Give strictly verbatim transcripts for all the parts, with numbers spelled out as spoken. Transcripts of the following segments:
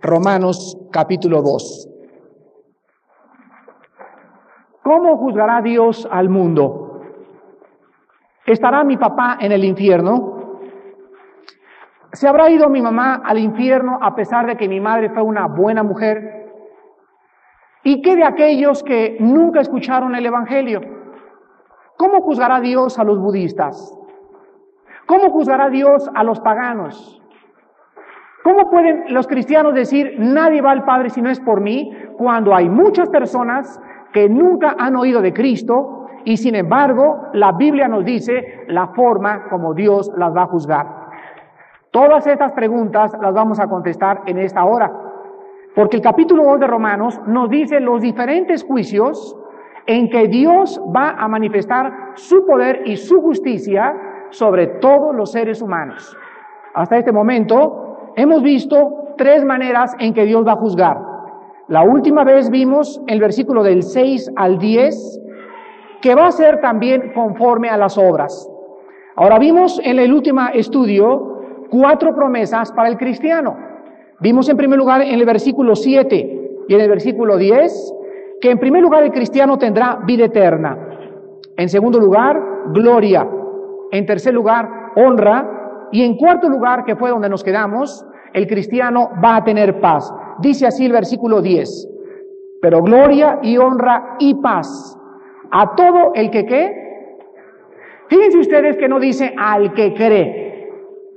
Romanos capítulo dos. ¿Cómo juzgará Dios al mundo? ¿Estará mi papá en el infierno? ¿Se habrá ido mi mamá al infierno a pesar de que mi madre fue una buena mujer? ¿Y qué de aquellos que nunca escucharon el Evangelio? ¿Cómo juzgará Dios a los budistas? ¿Cómo juzgará Dios a los paganos? ¿Cómo pueden los cristianos decir, nadie va al Padre si no es por mí, cuando hay muchas personas que nunca han oído de Cristo y sin embargo la Biblia nos dice la forma como Dios las va a juzgar? Todas estas preguntas las vamos a contestar en esta hora, porque el capítulo dos de Romanos nos dice los diferentes juicios en que Dios va a manifestar su poder y su justicia sobre todos los seres humanos. Hasta este momento hemos visto tres maneras en que Dios va a juzgar. La última vez vimos el versículo del seis al diez, que va a ser también conforme a las obras. Ahora vimos en el último estudio cuatro promesas para el cristiano. Vimos en primer lugar en el versículo siete y en el versículo diez, que en primer lugar el cristiano tendrá vida eterna. En segundo lugar, gloria. En tercer lugar, honra. Y en cuarto lugar, que fue donde nos quedamos, el cristiano va a tener paz. Dice así el versículo diez. Pero gloria y honra y paz a todo el que ¿qué? Fíjense ustedes que no dice al que cree.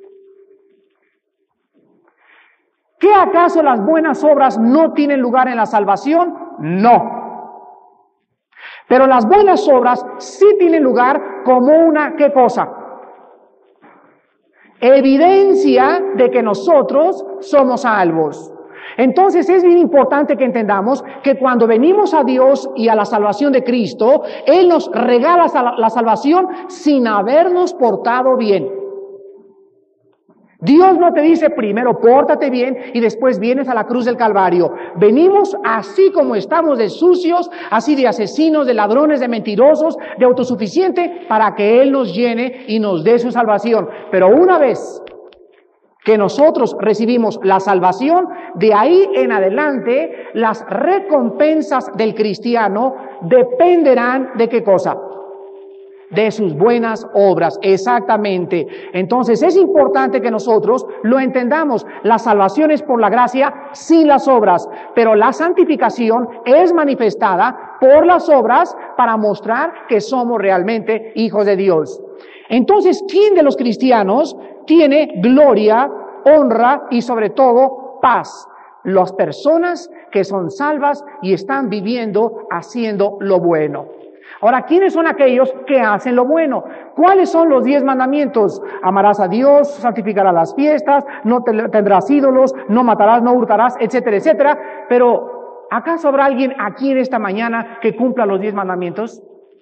¿Qué acaso las buenas obras no tienen lugar en la salvación? No. Pero las buenas obras sí tienen lugar como una, ¿qué cosa? Evidencia de que nosotros somos salvos. Entonces es bien importante que entendamos que cuando venimos a Dios y a la salvación de Cristo, Él nos regala la salvación sin habernos portado bien. Dios no te dice primero pórtate bien y después vienes a la cruz del Calvario. Venimos así como estamos, de sucios, así de asesinos, de ladrones, de mentirosos, de autosuficiente, para que Él nos llene y nos dé su salvación. Pero una vez que nosotros recibimos la salvación, de ahí en adelante las recompensas del cristiano dependerán de ¿qué cosa? De sus buenas obras, exactamente. Entonces es importante que nosotros lo entendamos. La salvación es por la gracia sin las obras, pero la santificación es manifestada por las obras para mostrar que somos realmente hijos de Dios. Entonces, ¿quién de los cristianos tiene gloria, honra y sobre todo paz? Las personas que son salvas y están viviendo haciendo lo bueno. Ahora, ¿quiénes son aquellos que hacen lo bueno? ¿Cuáles son los diez mandamientos? Amarás a Dios, santificarás las fiestas, no te, tendrás ídolos, no matarás, no hurtarás, etcétera, etcétera. Pero, ¿acaso habrá alguien aquí en esta mañana que cumpla los diez mandamientos?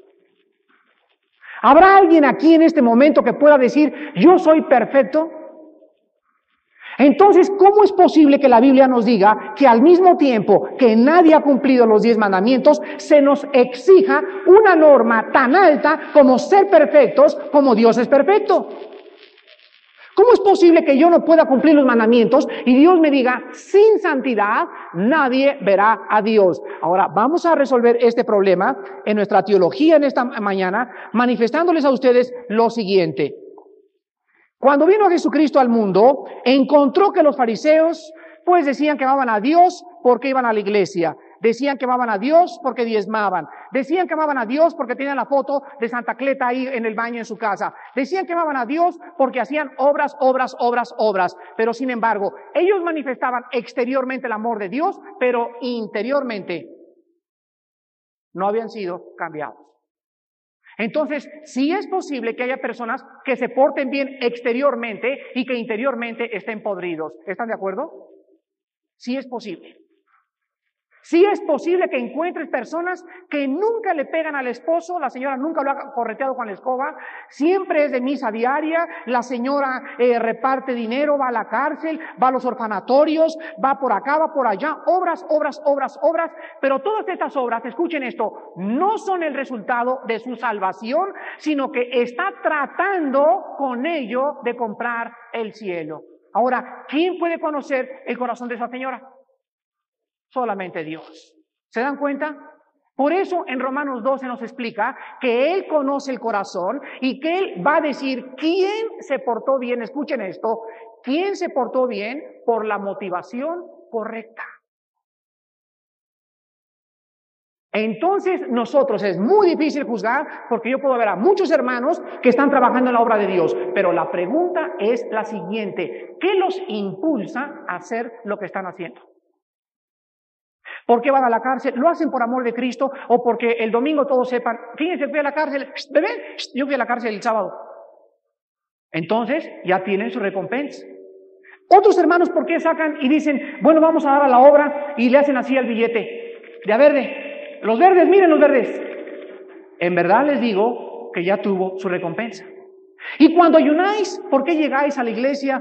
¿Habrá alguien aquí en este momento que pueda decir, yo soy perfecto? Entonces, ¿cómo es posible que la Biblia nos diga que al mismo tiempo que nadie ha cumplido los diez mandamientos, se nos exija una norma tan alta como ser perfectos como Dios es perfecto? ¿Cómo es posible que yo no pueda cumplir los mandamientos y Dios me diga, sin santidad nadie verá a Dios? Ahora, vamos a resolver este problema en nuestra teología en esta mañana, manifestándoles a ustedes lo siguiente. Cuando vino Jesucristo al mundo, encontró que los fariseos, pues decían que amaban a Dios porque iban a la iglesia. Decían que amaban a Dios porque diezmaban. Decían que amaban a Dios porque tenían la foto de Santa Cleta ahí en el baño en su casa. Decían que amaban a Dios porque hacían obras, obras, obras, obras. Pero sin embargo, ellos manifestaban exteriormente el amor de Dios, pero interiormente no habían sido cambiados. Entonces, sí es posible que haya personas que se porten bien exteriormente y que interiormente estén podridos. ¿Están de acuerdo? Sí es posible. Sí es posible que encuentres personas que nunca le pegan al esposo, la señora nunca lo ha correteado con la escoba, siempre es de misa diaria, la señora eh, reparte dinero, va a la cárcel, va a los orfanatorios, va por acá, va por allá, obras, obras, obras, obras, pero todas estas obras, escuchen esto, no son el resultado de su salvación, sino que está tratando con ello de comprar el cielo. Ahora, ¿quién puede conocer el corazón de esa señora? Solamente Dios. ¿Se dan cuenta? Por eso en Romanos doce nos explica que Él conoce el corazón y que Él va a decir quién se portó bien, escuchen esto, quién se portó bien por la motivación correcta. Entonces nosotros es muy difícil juzgar porque yo puedo ver a muchos hermanos que están trabajando en la obra de Dios, pero la pregunta es la siguiente, ¿qué los impulsa a hacer lo que están haciendo? ¿Por qué van a la cárcel? ¿Lo hacen por amor de Cristo o porque el domingo todos sepan, fíjense, fui a la cárcel, bebé, yo fui a la cárcel el sábado? Entonces ya tienen su recompensa. Otros hermanos, ¿por qué sacan y dicen, bueno, vamos a dar a la obra y le hacen así al billete de a verde? Los verdes, miren los verdes. En verdad les digo que ya tuvo su recompensa. Y cuando ayunáis, ¿por qué llegáis a la iglesia?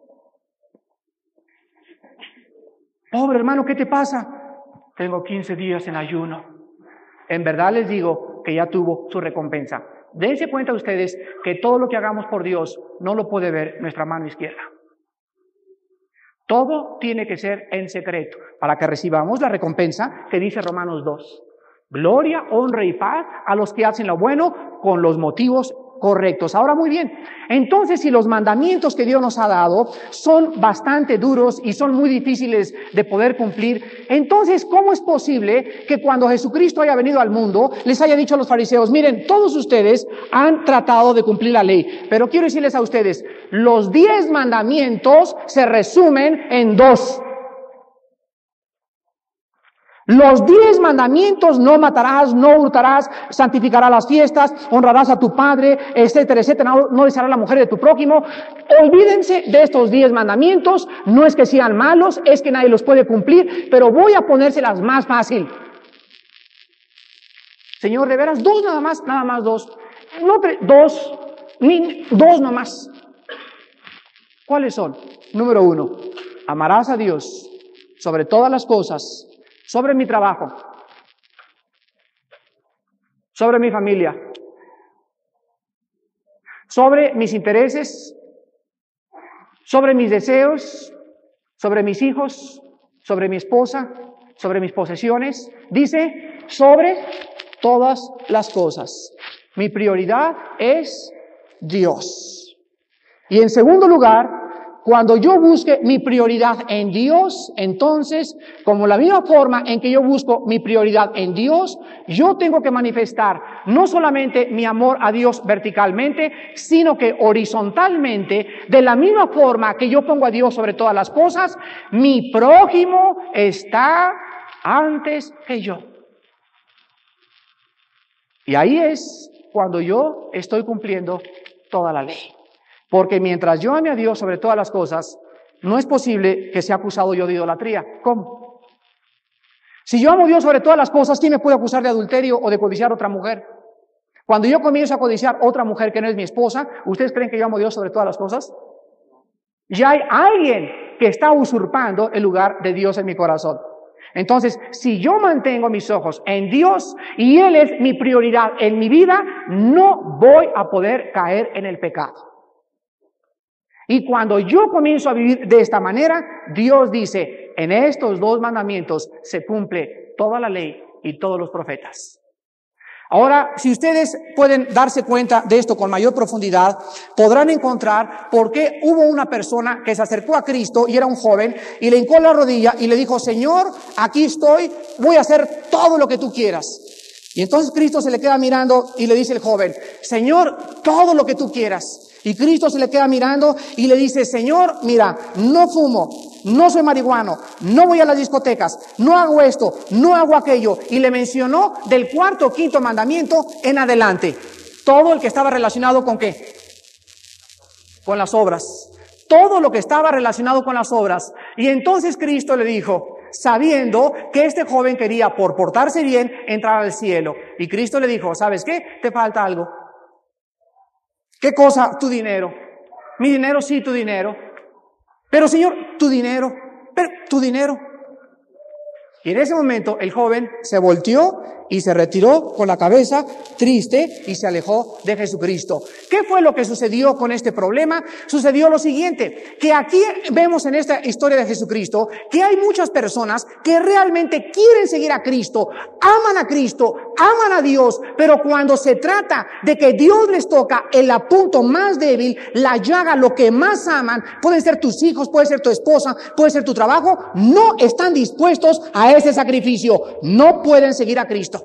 Pobre hermano, ¿qué te pasa? Tengo quince días en ayuno. En verdad les digo que ya tuvo su recompensa. Dense cuenta ustedes que todo lo que hagamos por Dios no lo puede ver nuestra mano izquierda. Todo tiene que ser en secreto para que recibamos la recompensa que dice Romanos dos. Gloria, honra y paz a los que hacen lo bueno con los motivos correctos. Ahora muy bien, entonces si los mandamientos que Dios nos ha dado son bastante duros y son muy difíciles de poder cumplir, entonces ¿cómo es posible que cuando Jesucristo haya venido al mundo les haya dicho a los fariseos, miren, todos ustedes han tratado de cumplir la ley, pero quiero decirles a ustedes, los diez mandamientos se resumen en dos. Los diez mandamientos, no matarás, no hurtarás, santificarás las fiestas, honrarás a tu padre, etcétera, etcétera, no, no desearás a la mujer de tu prójimo. Olvídense de estos diez mandamientos, no es que sean malos, es que nadie los puede cumplir, pero voy a ponérselas más fácil. Señor, de veras, dos nada más, nada más dos. No, dos, ni, dos nomás. ¿Cuáles son? Número uno, amarás a Dios sobre todas las cosas, sobre mi trabajo, sobre mi familia, sobre mis intereses, sobre mis deseos, sobre mis hijos, sobre mi esposa, sobre mis posesiones. Dice, sobre todas las cosas. Mi prioridad es Dios. Y en segundo lugar, cuando yo busque mi prioridad en Dios, entonces, como la misma forma en que yo busco mi prioridad en Dios, yo tengo que manifestar no solamente mi amor a Dios verticalmente, sino que horizontalmente, de la misma forma que yo pongo a Dios sobre todas las cosas, mi prójimo está antes que yo. Y ahí es cuando yo estoy cumpliendo toda la ley. Porque mientras yo ame a Dios sobre todas las cosas, no es posible que sea acusado yo de idolatría. ¿Cómo? Si yo amo a Dios sobre todas las cosas, ¿quién me puede acusar de adulterio o de codiciar a otra mujer? Cuando yo comienzo a codiciar a otra mujer que no es mi esposa, ¿ustedes creen que yo amo a Dios sobre todas las cosas? Ya hay alguien que está usurpando el lugar de Dios en mi corazón. Entonces, si yo mantengo mis ojos en Dios y Él es mi prioridad en mi vida, no voy a poder caer en el pecado. Y cuando yo comienzo a vivir de esta manera, Dios dice, en estos dos mandamientos se cumple toda la ley y todos los profetas. Ahora, si ustedes pueden darse cuenta de esto con mayor profundidad, podrán encontrar por qué hubo una persona que se acercó a Cristo y era un joven y le hincó la rodilla y le dijo, Señor, aquí estoy, voy a hacer todo lo que tú quieras. Y entonces Cristo se le queda mirando y le dice el joven, Señor, todo lo que tú quieras. Y Cristo se le queda mirando y le dice, Señor, mira, no fumo, no soy marihuano, no voy a las discotecas, no hago esto, no hago aquello. Y le mencionó del cuarto o quinto mandamiento en adelante. Todo el que estaba relacionado con ¿qué? Con las obras. Todo lo que estaba relacionado con las obras. Y entonces Cristo le dijo, sabiendo que este joven quería, por portarse bien, entrar al cielo. Y Cristo le dijo, ¿sabes qué? Te falta algo. ¿Qué cosa? Tu dinero. Mi dinero, sí, tu dinero. Pero Señor, tu dinero. Pero tu dinero. Y en ese momento el joven se volteó y se retiró con la cabeza triste y se alejó de Jesucristo. ¿Qué fue lo que sucedió con este problema? Sucedió lo siguiente, que aquí vemos en esta historia de Jesucristo que hay muchas personas que realmente quieren seguir a Cristo, aman a Cristo, aman a Dios, pero cuando se trata de que Dios les toca el punto más débil, la llaga, lo que más aman, pueden ser tus hijos, puede ser tu esposa, puede ser tu trabajo, no están dispuestos a ese sacrificio, no pueden seguir a Cristo.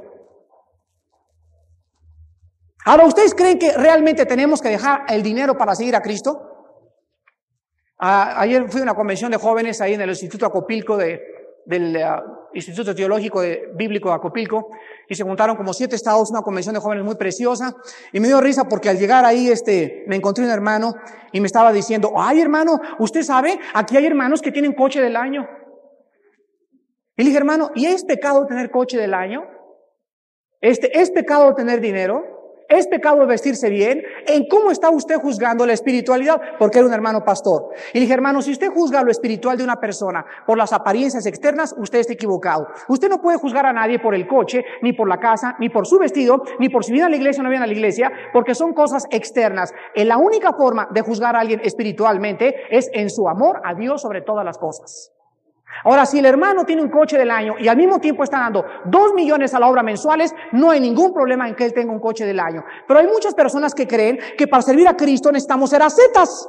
Ahora, ¿ustedes creen que realmente tenemos que dejar el dinero para seguir a Cristo? Ah, ayer fui a una convención de jóvenes ahí en el Instituto Acopilco de, del uh, Instituto Teológico de, Bíblico de Acopilco, y se juntaron como siete estados, una convención de jóvenes muy preciosa, y me dio risa porque al llegar ahí este, me encontré un hermano y me estaba diciendo, ay hermano, usted sabe, aquí hay hermanos que tienen coche del año. Y le dije, hermano, ¿y es pecado tener coche del año? Este, ¿es pecado tener dinero? ¿Es pecado vestirse bien? ¿En cómo está usted juzgando la espiritualidad? Porque era un hermano pastor. Y le dije, hermano, si usted juzga lo espiritual de una persona por las apariencias externas, usted está equivocado. Usted no puede juzgar a nadie por el coche, ni por la casa, ni por su vestido, ni por si viene a la iglesia o no viene a la iglesia, porque son cosas externas. Y la única forma de juzgar a alguien espiritualmente es en su amor a Dios sobre todas las cosas. Ahora, si el hermano tiene un coche del año y al mismo tiempo está dando dos millones a la obra mensuales, no hay ningún problema en que él tenga un coche del año. Pero hay muchas personas que creen que para servir a Cristo necesitamos ser ascetas.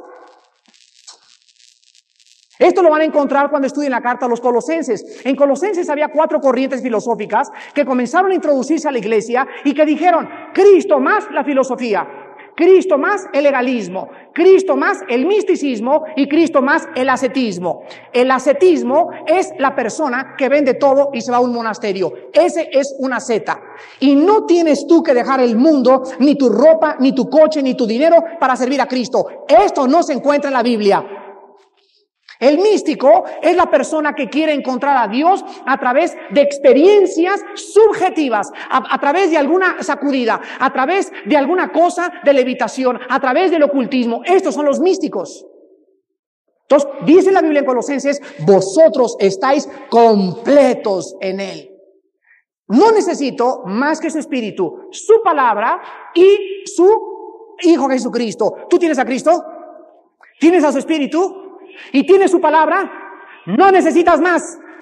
Esto lo van a encontrar cuando estudien la carta a los Colosenses. En Colosenses había cuatro corrientes filosóficas que comenzaron a introducirse a la iglesia y que dijeron, Cristo más la filosofía, Cristo más el legalismo, Cristo más el misticismo y Cristo más el ascetismo. El ascetismo es la persona que vende todo y se va a un monasterio. Ese es una asceta. Y no tienes tú que dejar el mundo, ni tu ropa, ni tu coche, ni tu dinero para servir a Cristo. Esto no se encuentra en la Biblia. El místico es la persona que quiere encontrar a Dios a través de experiencias subjetivas, a, a través de alguna sacudida, a través de alguna cosa de levitación, a través del ocultismo. Estos son los místicos. Entonces, dice la Biblia en Colosenses, vosotros estáis completos en Él. No necesito más que su espíritu, su palabra y su Hijo Jesucristo. ¿Tú tienes a Cristo? ¿Tienes a su espíritu? ¿Y tienes su palabra? No necesitas más.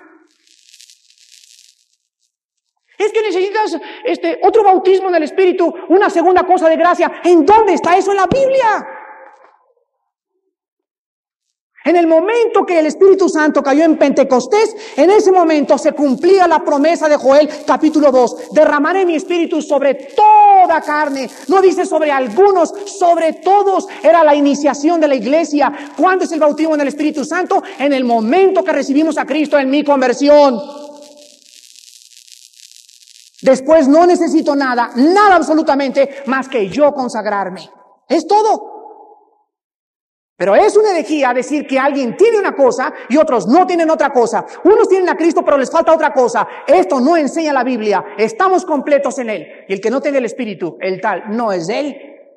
Es que necesitas este otro bautismo en el Espíritu, una segunda cosa de gracia. ¿En dónde está eso en la Biblia? En el momento que el Espíritu Santo cayó en Pentecostés, en ese momento se cumplía la promesa de Joel capítulo dos. Derramaré mi Espíritu sobre toda carne. No dice sobre algunos, sobre todos. Era la iniciación de la iglesia. ¿Cuándo es el bautismo en el Espíritu Santo? En el momento que recibimos a Cristo en mi conversión. Después no necesito nada, nada absolutamente, más que yo consagrarme. Es todo. Pero es una herejía decir que alguien tiene una cosa y otros no tienen otra cosa. Unos tienen a Cristo pero les falta otra cosa. Esto no enseña la Biblia. Estamos completos en Él. Y el que no tiene el Espíritu, el tal, no es de Él.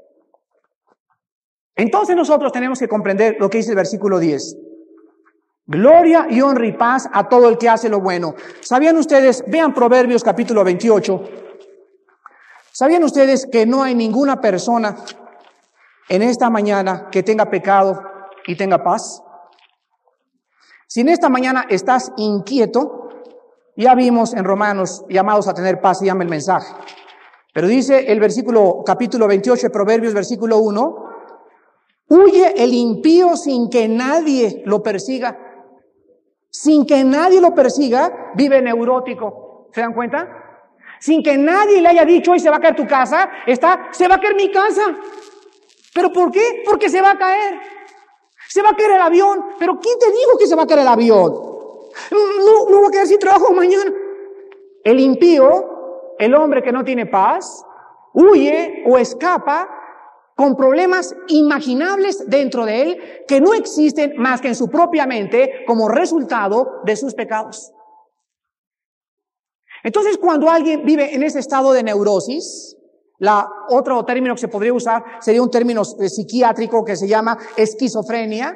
Entonces nosotros tenemos que comprender lo que dice el versículo diez. Gloria y honra y paz a todo el que hace lo bueno. ¿Sabían ustedes? Vean Proverbios capítulo veintiocho. ¿Sabían ustedes que no hay ninguna persona en esta mañana que tenga pecado y tenga paz? Si en esta mañana estás inquieto, ya vimos en Romanos, llamados a tener paz, se llama el mensaje. Pero dice el versículo, capítulo veintiocho de Proverbios, versículo uno, huye el impío sin que nadie lo persiga. Sin que nadie lo persiga, vive neurótico. ¿Se dan cuenta? Sin que nadie le haya dicho, hoy se va a caer tu casa, está, se va a caer mi casa. ¿Pero por qué? Porque se va a caer. Se va a caer el avión. ¿Pero quién te dijo que se va a caer el avión? No, no voy a quedar sin trabajo mañana. El impío, el hombre que no tiene paz, huye o escapa con problemas imaginables dentro de él que no existen más que en su propia mente como resultado de sus pecados. Entonces, cuando alguien vive en ese estado de neurosis, la otro término que se podría usar sería un término eh, psiquiátrico que se llama esquizofrenia.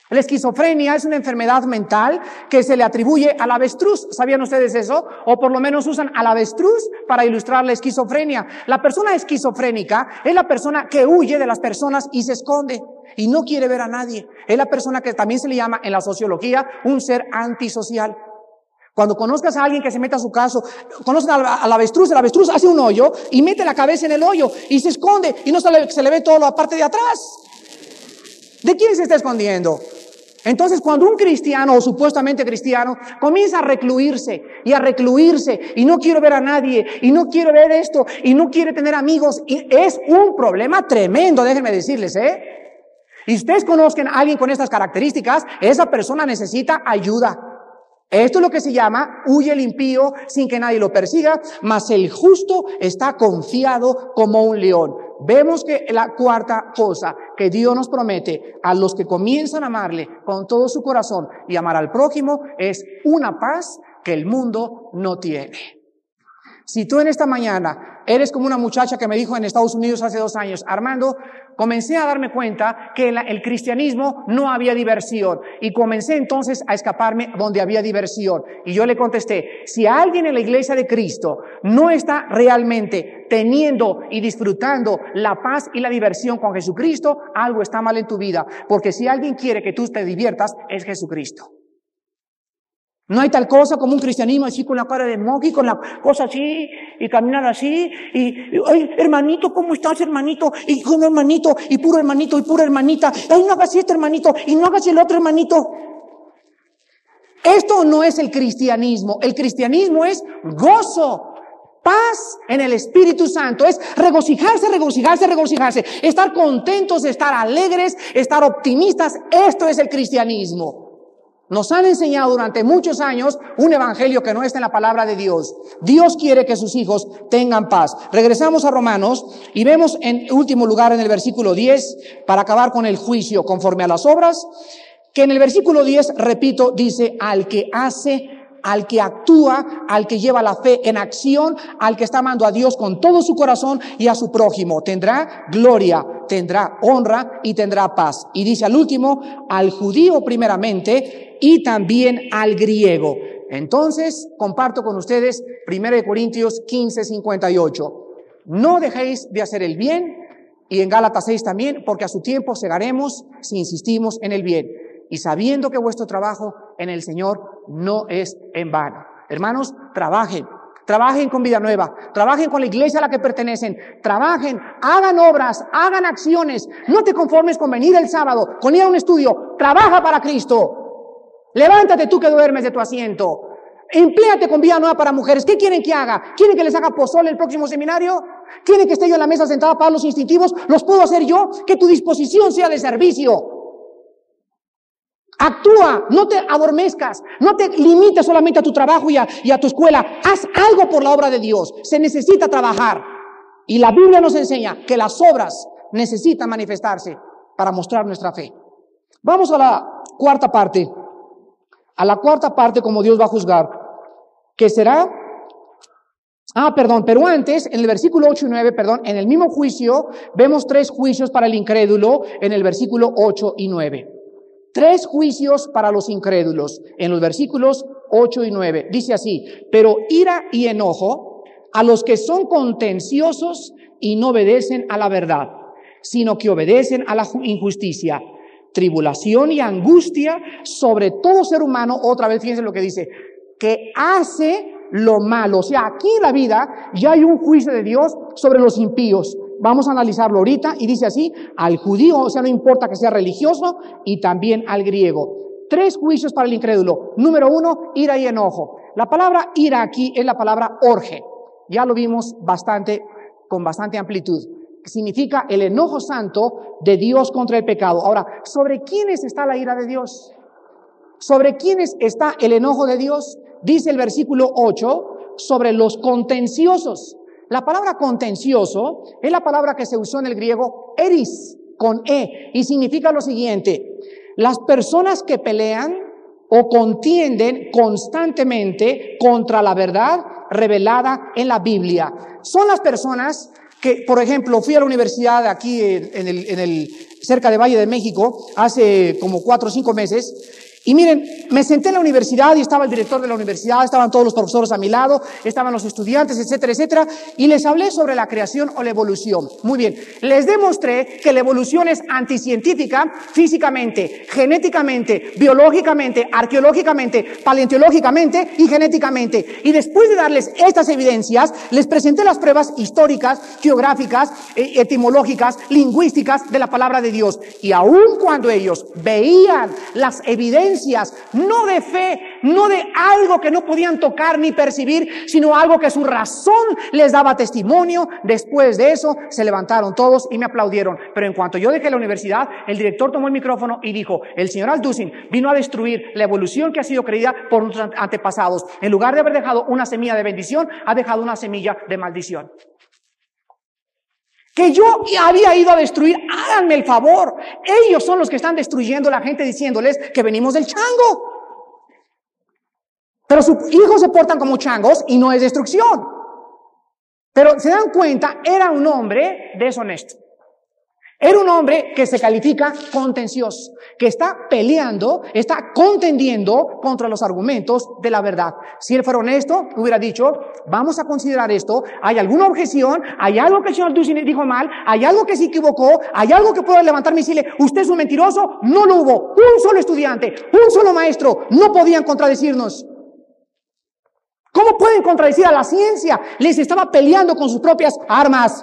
La esquizofrenia es una enfermedad mental que se le atribuye al avestruz. ¿Sabían ustedes eso? O por lo menos usan al avestruz para ilustrar la esquizofrenia. La persona esquizofrénica es la persona que huye de las personas y se esconde y no quiere ver a nadie. Es la persona que también se le llama en la sociología un ser antisocial. Cuando conozcas a alguien que se mete a su casa, conocen al, al avestruz, el avestruz hace un hoyo y mete la cabeza en el hoyo y se esconde y no se le, se le ve todo la parte de atrás. ¿De quién se está escondiendo? Entonces, cuando un cristiano o supuestamente cristiano comienza a recluirse y a recluirse y no quiero ver a nadie y no quiero ver esto y no quiere tener amigos, y es un problema tremendo, déjenme decirles, ¿eh? Y ustedes conozcan a alguien con estas características, esa persona necesita ayuda. Esto es lo que se llama huye el impío sin que nadie lo persiga, mas el justo está confiado como un león. Vemos que la cuarta cosa que Dios nos promete a los que comienzan a amarle con todo su corazón y amar al prójimo es una paz que el mundo no tiene. Si tú en esta mañana eres como una muchacha que me dijo en Estados Unidos hace dos años, Armando, comencé a darme cuenta que en el cristianismo no había diversión y comencé entonces a escaparme donde había diversión. Y yo le contesté, si alguien en la iglesia de Cristo no está realmente teniendo y disfrutando la paz y la diversión con Jesucristo, algo está mal en tu vida, porque si alguien quiere que tú te diviertas, es Jesucristo. No hay tal cosa como un cristianismo así con la cara de monkey, con la cosa así, y caminar así, y, ay, hermanito, ¿cómo estás, hermanito? Y con hermanito, y puro hermanito, y pura hermanita, ay, no hagas esto, hermanito, y no hagas el otro, hermanito. Esto no es el cristianismo. El cristianismo es gozo, paz en el Espíritu Santo, es regocijarse, regocijarse, regocijarse, estar contentos, estar alegres, estar optimistas. Esto es el cristianismo. Nos han enseñado durante muchos años un evangelio que no está en la palabra de Dios. Dios quiere que sus hijos tengan paz. Regresamos a Romanos y vemos en último lugar en el versículo diez, para acabar con el juicio conforme a las obras, que en el versículo diez, repito, dice al que hace, al que actúa, al que lleva la fe en acción, al que está amando a Dios con todo su corazón y a su prójimo, tendrá gloria, tendrá honra y tendrá paz. Y dice al último, al judío primeramente y también al griego. Entonces, comparto con ustedes primera de Corintios quince, cincuenta y ocho. No dejéis de hacer el bien, y en Gálatas seis también, porque a su tiempo segaremos si insistimos en el bien. Y sabiendo que vuestro trabajo en el Señor no es en vano. Hermanos, trabajen. Trabajen con Vida Nueva, trabajen con la iglesia a la que pertenecen, trabajen, hagan obras, hagan acciones. No te conformes con venir el sábado, con ir a un estudio. Trabaja para Cristo. Levántate tú que duermes de tu asiento. Empléate con Vida Nueva para mujeres. ¿Qué quieren que haga? ¿Quieren que les haga pozole el próximo seminario? ¿Quieren que esté yo en la mesa sentada para los instintivos? ¿Los puedo hacer yo? Que tu disposición sea de servicio. Actúa, no te adormezcas, no te limites solamente a tu trabajo y a, y a tu escuela. Haz algo por la obra de Dios. Se necesita trabajar. Y la Biblia nos enseña que las obras necesitan manifestarse para mostrar nuestra fe. Vamos a la cuarta parte. A la cuarta parte, como Dios va a juzgar, que será, ah, perdón, pero antes, en el versículo ocho y nueve, perdón, en el mismo juicio, vemos tres juicios para el incrédulo, en el versículo ocho y nueve. Tres juicios para los incrédulos, en los versículos ocho y nueve. Dice así, pero ira y enojo a los que son contenciosos y no obedecen a la verdad, sino que obedecen a la injusticia. Tribulación y angustia sobre todo ser humano, otra vez fíjense lo que dice, que hace lo malo. O sea, aquí en la vida ya hay un juicio de Dios sobre los impíos. Vamos a analizarlo ahorita y dice así, al judío, o sea, no importa que sea religioso, y también al griego. Tres juicios para el incrédulo. Número uno, ira y enojo. La palabra ira aquí es la palabra orge. Ya lo vimos bastante, con bastante amplitud. Significa el enojo santo de Dios contra el pecado. Ahora, ¿sobre quiénes está la ira de Dios? ¿Sobre quiénes está el enojo de Dios? Dice el versículo ocho, sobre los contenciosos. La palabra contencioso es la palabra que se usó en el griego eris, con e, y significa lo siguiente: las personas que pelean o contienden constantemente contra la verdad revelada en la Biblia. Son las personas que, por ejemplo, fui a la universidad aquí en el, en el, cerca de Valle de México, hace como cuatro o cinco meses. Y miren, me senté en la universidad y estaba el director de la universidad, estaban todos los profesores a mi lado, estaban los estudiantes, etcétera, etcétera, y les hablé sobre la creación o la evolución. Muy bien, les demostré que la evolución es anticientífica físicamente, genéticamente, biológicamente, arqueológicamente, paleontológicamente y genéticamente. Y después de darles estas evidencias, les presenté las pruebas históricas, geográficas, etimológicas, lingüísticas de la palabra de Dios. Y aun cuando ellos veían las evidencias, no de fe, no de algo que no podían tocar ni percibir, sino algo que su razón les daba testimonio. Después de eso, se levantaron todos y me aplaudieron. Pero en cuanto yo dejé la universidad, el director tomó el micrófono y dijo: el señor Alducin vino a destruir la evolución que ha sido creída por nuestros antepasados. En lugar de haber dejado una semilla de bendición, ha dejado una semilla de maldición. Que yo había ido a destruir, háganme el favor. Ellos son los que están destruyendo a la gente diciéndoles que venimos del chango. Pero sus hijos se portan como changos y no es destrucción. Pero se dan cuenta, era un hombre deshonesto. Era un hombre que se califica contencioso, que está peleando, está contendiendo contra los argumentos de la verdad. Si él fuera honesto, hubiera dicho: vamos a considerar esto, hay alguna objeción, hay algo que el señor Ducin dijo mal, hay algo que se equivocó, hay algo que puedo levantarme y decirle: usted es un mentiroso. No lo hubo. Un solo estudiante, un solo maestro, no podían contradecirnos. ¿Cómo pueden contradecir a la ciencia? Les estaba peleando con sus propias armas.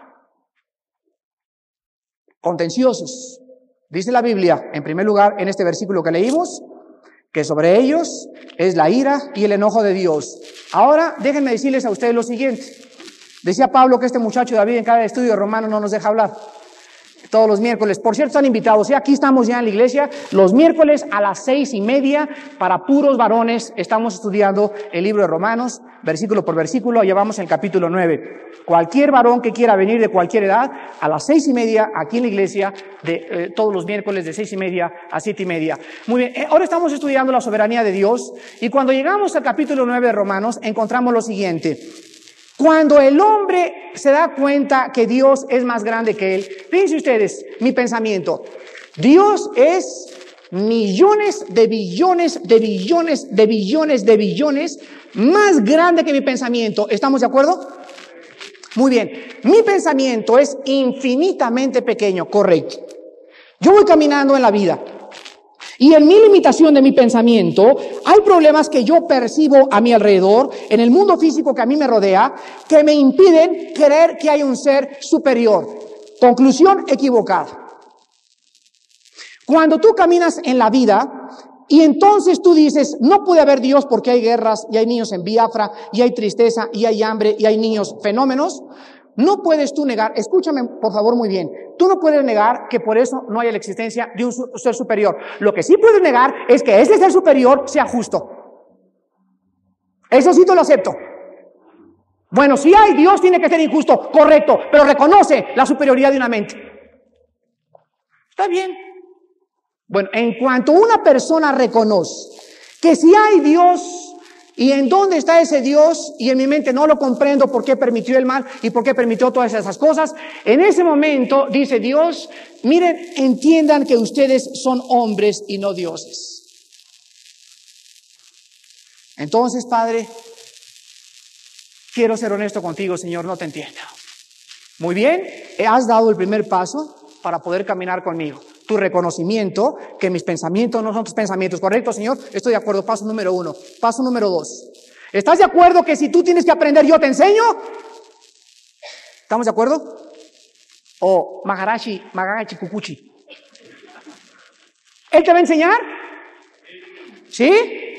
Contenciosos. Dice la Biblia, en primer lugar, en este versículo que leímos, que sobre ellos es la ira y el enojo de Dios. Ahora, déjenme decirles a ustedes lo siguiente. Decía Pablo que este muchacho David en cada estudio de Romanos no nos deja hablar. Todos los miércoles. Por cierto, están invitados. Y aquí estamos ya en la iglesia. Los miércoles a las seis y media, para puros varones, estamos estudiando el libro de Romanos, versículo por versículo. Ya vamos en el capítulo nueve. Cualquier varón que quiera venir de cualquier edad, a las seis y media, aquí en la iglesia, de eh, todos los miércoles de seis y media a siete y media. Muy bien. Eh, ahora estamos estudiando la soberanía de Dios. Y cuando llegamos al capítulo nueve de Romanos, encontramos lo siguiente. Cuando el hombre se da cuenta que Dios es más grande que él, fíjense ustedes mi pensamiento. Dios es millones de billones de billones de billones de billones más grande que mi pensamiento. ¿Estamos de acuerdo? Muy bien. Mi pensamiento es infinitamente pequeño, correcto. Yo voy caminando en la vida. Y en mi limitación de mi pensamiento, hay problemas que yo percibo a mi alrededor, en el mundo físico que a mí me rodea, que me impiden creer que hay un ser superior. Conclusión equivocada. Cuando tú caminas en la vida y entonces tú dices: no puede haber Dios porque hay guerras y hay niños en Biafra y hay tristeza y hay hambre y hay niños fenómenos, no puedes tú negar, escúchame por favor muy bien, tú no puedes negar que por eso no haya la existencia de un ser superior. Lo que sí puedes negar es que ese ser superior sea justo. Eso sí te lo acepto. Bueno, si hay Dios, tiene que ser injusto, correcto, pero reconoce la superioridad de una mente. Está bien. Bueno, en cuanto una persona reconoce que si hay Dios, ¿y en dónde está ese Dios? Y en mi mente no lo comprendo por qué permitió el mal y por qué permitió todas esas cosas. En ese momento dice Dios: miren, entiendan que ustedes son hombres y no dioses. Entonces, Padre, quiero ser honesto contigo, Señor, no te entiendo. Muy bien, has dado el primer paso para poder caminar conmigo. Tu reconocimiento que mis pensamientos no son tus pensamientos, ¿correcto, Señor? Estoy de acuerdo. Paso número uno. Paso número dos. ¿Estás de acuerdo que si tú tienes que aprender, yo te enseño? ¿Estamos de acuerdo? O Maharashi, Maharashi Kukuchi. ¿Él te va a enseñar? ¿Sí?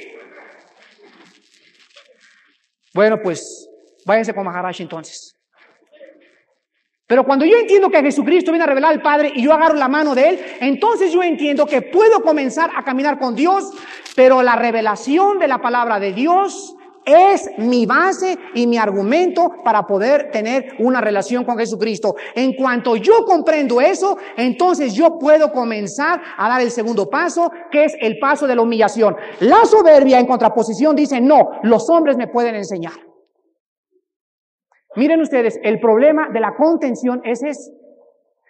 Bueno, pues váyanse con Maharashi entonces. Pero cuando yo entiendo que Jesucristo viene a revelar al Padre y yo agarro la mano de Él, entonces yo entiendo que puedo comenzar a caminar con Dios, pero la revelación de la palabra de Dios es mi base y mi argumento para poder tener una relación con Jesucristo. En cuanto yo comprendo eso, entonces yo puedo comenzar a dar el segundo paso, que es el paso de la humillación. La soberbia, en contraposición, dice: no, los hombres me pueden enseñar. Miren ustedes, el problema de la contención es ese.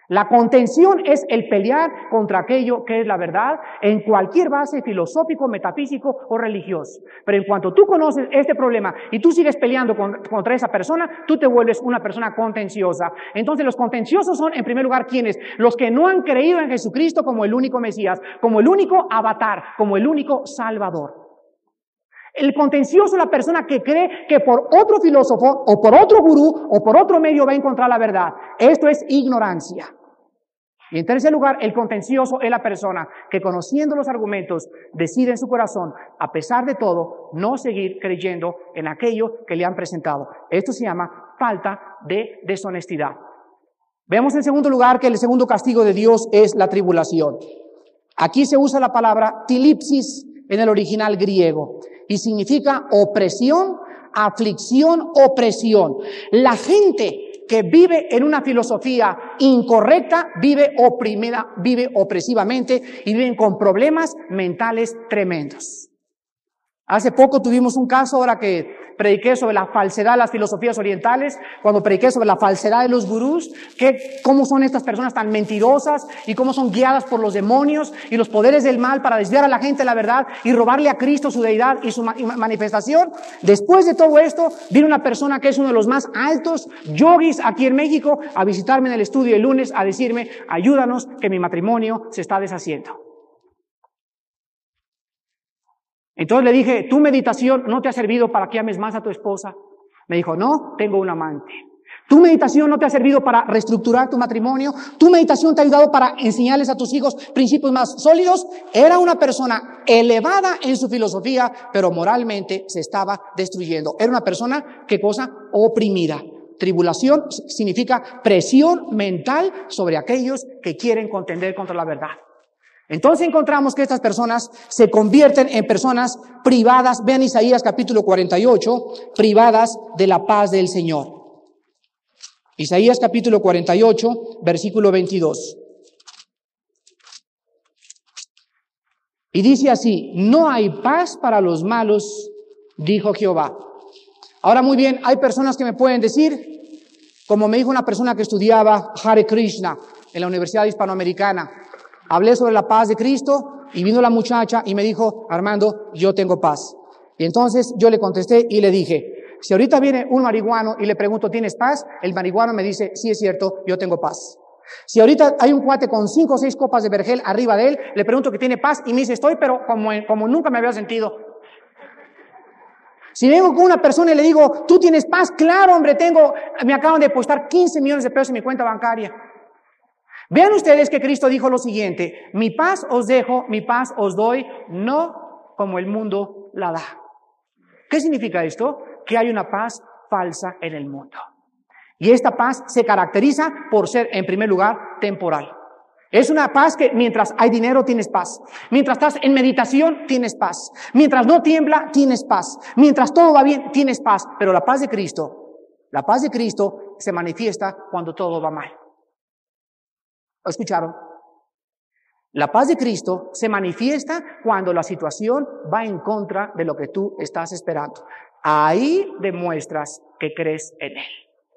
La contención es el pelear contra aquello que es la verdad en cualquier base filosófico, metafísico o religioso. Pero en cuanto tú conoces este problema y tú sigues peleando con, contra esa persona, tú te vuelves una persona contenciosa. Entonces los contenciosos son, en primer lugar, ¿quiénes? Los que no han creído en Jesucristo como el único Mesías, como el único avatar, como el único Salvador. El contencioso es la persona que cree que por otro filósofo o por otro gurú o por otro medio va a encontrar la verdad. Esto es ignorancia. Y en tercer lugar, el contencioso es la persona que, conociendo los argumentos, decide en su corazón, a pesar de todo, no seguir creyendo en aquello que le han presentado. Esto se llama falta de deshonestidad. Vemos en segundo lugar que el segundo castigo de Dios es la tribulación. Aquí se usa la palabra tilipsis en el original griego y significa opresión, aflicción, opresión. La gente que vive en una filosofía incorrecta, vive oprimida, vive opresivamente y viven con problemas mentales tremendos. Hace poco tuvimos un caso, ahora que prediqué sobre la falsedad de las filosofías orientales, cuando prediqué sobre la falsedad de los gurús, que cómo son estas personas tan mentirosas y cómo son guiadas por los demonios y los poderes del mal para desviar a la gente de la verdad y robarle a Cristo su deidad y su ma- y manifestación. Después de todo esto, vino una persona que es uno de los más altos yogis aquí en México a visitarme en el estudio el lunes a decirme, ayúdanos que mi matrimonio se está deshaciendo. Entonces le dije, ¿tu meditación no te ha servido para que ames más a tu esposa? Me dijo, no, tengo un amante. ¿Tu meditación no te ha servido para reestructurar tu matrimonio? ¿Tu meditación te ha ayudado para enseñarles a tus hijos principios más sólidos? Era una persona elevada en su filosofía, pero moralmente se estaba destruyendo. Era una persona, ¿qué cosa? Oprimida. Tribulación significa presión mental sobre aquellos que quieren contender contra la verdad. Entonces encontramos que estas personas se convierten en personas privadas, vean Isaías capítulo cuarenta y ocho, privadas de la paz del Señor. Isaías capítulo cuarenta y ocho, versículo veintidós. Y dice así, no hay paz para los malos, dijo Jehová. Ahora muy bien, hay personas que me pueden decir, como me dijo una persona que estudiaba Hare Krishna en la Universidad Hispanoamericana, hablé sobre la paz de Cristo y vino la muchacha y me dijo, Armando, yo tengo paz. Y entonces yo le contesté y le dije, si ahorita viene un marihuano y le pregunto, ¿tienes paz? El marihuano me dice, sí es cierto, yo tengo paz. Si ahorita hay un cuate con cinco o seis copas de vergel arriba de él, le pregunto que tiene paz y me dice, estoy, pero como, como nunca me había sentido. Si vengo con una persona y le digo, ¿tú tienes paz? Claro, hombre, tengo, me acaban de depositar quince millones de pesos en mi cuenta bancaria. Vean ustedes que Cristo dijo lo siguiente, mi paz os dejo, mi paz os doy, no como el mundo la da. ¿Qué significa esto? Que hay una paz falsa en el mundo. Y esta paz se caracteriza por ser, en primer lugar, temporal. Es una paz que mientras hay dinero tienes paz. Mientras estás en meditación tienes paz. Mientras no tiembla tienes paz. Mientras todo va bien tienes paz. Pero la paz de Cristo, la paz de Cristo se manifiesta cuando todo va mal. ¿Lo escucharon? La paz de Cristo se manifiesta cuando la situación va en contra de lo que tú estás esperando. Ahí demuestras que crees en Él.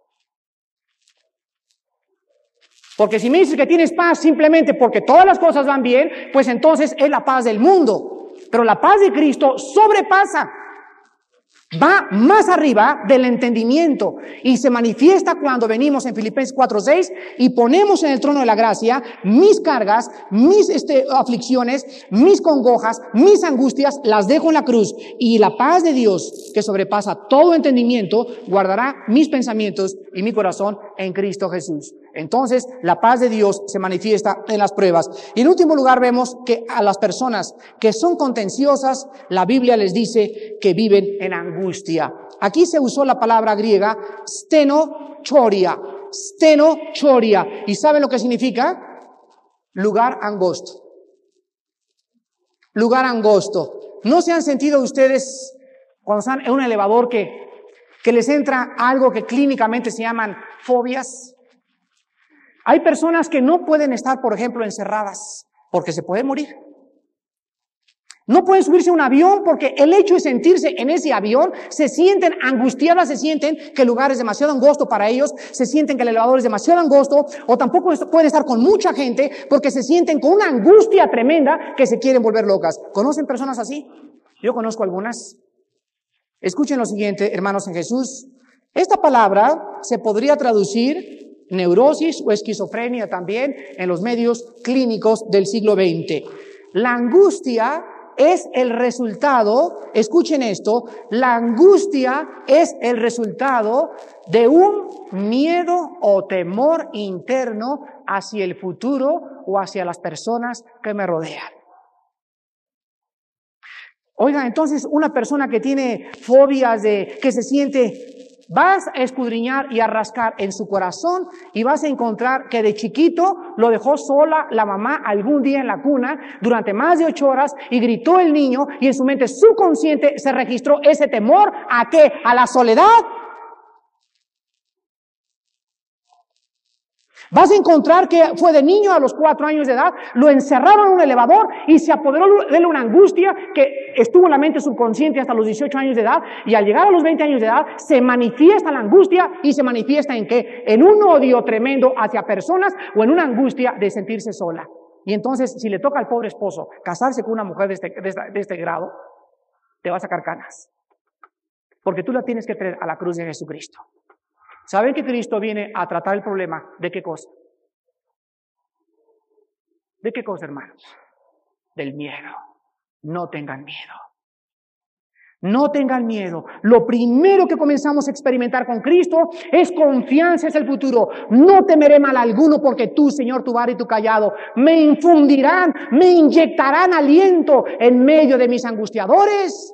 Porque si me dices que tienes paz simplemente porque todas las cosas van bien, pues entonces es la paz del mundo. Pero la paz de Cristo sobrepasa. Va más arriba del entendimiento y se manifiesta cuando venimos en Filipenses cuatro seis y ponemos en el trono de la gracia mis cargas, mis este, aflicciones, mis congojas, mis angustias, las dejo en la cruz y la paz de Dios que sobrepasa todo entendimiento guardará mis pensamientos y mi corazón en Cristo Jesús. Entonces, la paz de Dios se manifiesta en las pruebas. Y en último lugar vemos que a las personas que son contenciosas, la Biblia les dice que viven en angustia. Aquí se usó la palabra griega stenochoria, stenochoria. ¿Y saben lo que significa? Lugar angosto. Lugar angosto. ¿No se han sentido ustedes cuando están en un elevador que, que les entra algo que clínicamente se llaman fobias? Hay personas que no pueden estar, por ejemplo, encerradas porque se pueden morir. No pueden subirse a un avión porque el hecho de sentirse en ese avión, se sienten angustiadas, se sienten que el lugar es demasiado angosto para ellos, se sienten que el elevador es demasiado angosto, o tampoco pueden estar con mucha gente porque se sienten con una angustia tremenda que se quieren volver locas. ¿Conocen personas así? Yo conozco algunas. Escuchen lo siguiente, hermanos en Jesús. Esta palabra se podría traducir neurosis o esquizofrenia también en los medios clínicos del siglo veinte. La angustia es el resultado, escuchen esto, la angustia es el resultado de un miedo o temor interno hacia el futuro o hacia las personas que me rodean. Oiga, entonces una persona que tiene fobias de que se siente, vas a escudriñar y a rascar en su corazón y vas a encontrar que de chiquito lo dejó sola la mamá algún día en la cuna durante más de ocho horas y gritó el niño y en su mente subconsciente se registró ese temor ¿a qué? ¿A la soledad? Vas a encontrar que fue de niño a los cuatro años de edad, lo encerraron en un elevador y se apoderó de él una angustia que estuvo en la mente subconsciente hasta los dieciocho años de edad, y al llegar a los veinte años de edad se manifiesta la angustia y se manifiesta en qué? En un odio tremendo hacia personas o en una angustia de sentirse sola. Y entonces si le toca al pobre esposo casarse con una mujer de este, de esta, de este grado, te va a sacar canas. Porque tú la tienes que traer a la cruz de Jesucristo. ¿Saben que Cristo viene a tratar el problema? ¿De qué cosa? ¿De qué cosa, hermanos? Del miedo. No tengan miedo. No tengan miedo. Lo primero que comenzamos a experimentar con Cristo es confianza hacia el futuro. No temeré mal alguno porque tú, Señor, tu vara y tu callado, me infundirán, me inyectarán aliento en medio de mis angustiadores.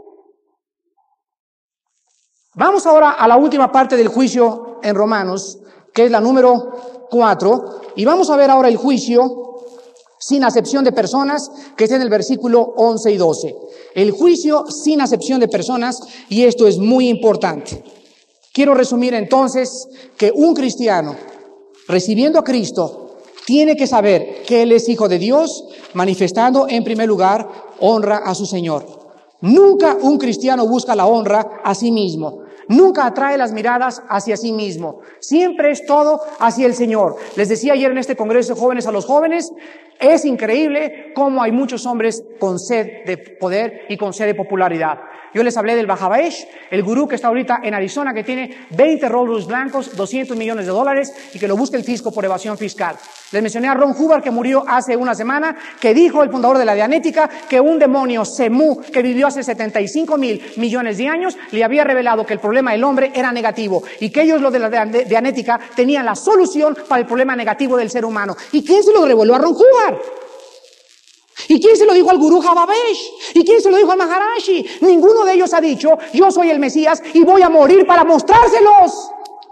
Vamos ahora a la última parte del juicio en Romanos, que es la número cuatro, y vamos a ver ahora el juicio sin acepción de personas, que está en el versículo once y doce. El juicio sin acepción de personas, y esto es muy importante. Quiero resumir entonces que un cristiano, recibiendo a Cristo, tiene que saber que Él es hijo de Dios, manifestando en primer lugar honra a su Señor. Nunca un cristiano busca la honra a sí mismo. Nunca atrae las miradas hacia sí mismo. Siempre es todo hacia el Señor. Les decía ayer en este congreso de jóvenes a los jóvenes, es increíble cómo hay muchos hombres con sed de poder y con sed de popularidad. Yo les hablé del Bajabaesh, el gurú que está ahorita en Arizona, que tiene veinte Rolls blancos, doscientos millones de dólares, y que lo busca el fisco por evasión fiscal. Les mencioné a Ron Hubbard, que murió hace una semana, que dijo, el fundador de la Dianética, que un demonio, Semú, que vivió hace setenta y cinco mil millones de años, le había revelado que el problema del hombre era negativo, y que ellos, los de la Dianética, tenían la solución para el problema negativo del ser humano. ¿Y quién se lo reveló a Ron Hubbard? ¿Y quién se lo dijo al gurú Bajabaesh? ¿Y quién se lo dijo al Maharashi? Ninguno de ellos ha dicho, yo soy el Mesías y voy a morir para mostrárselos.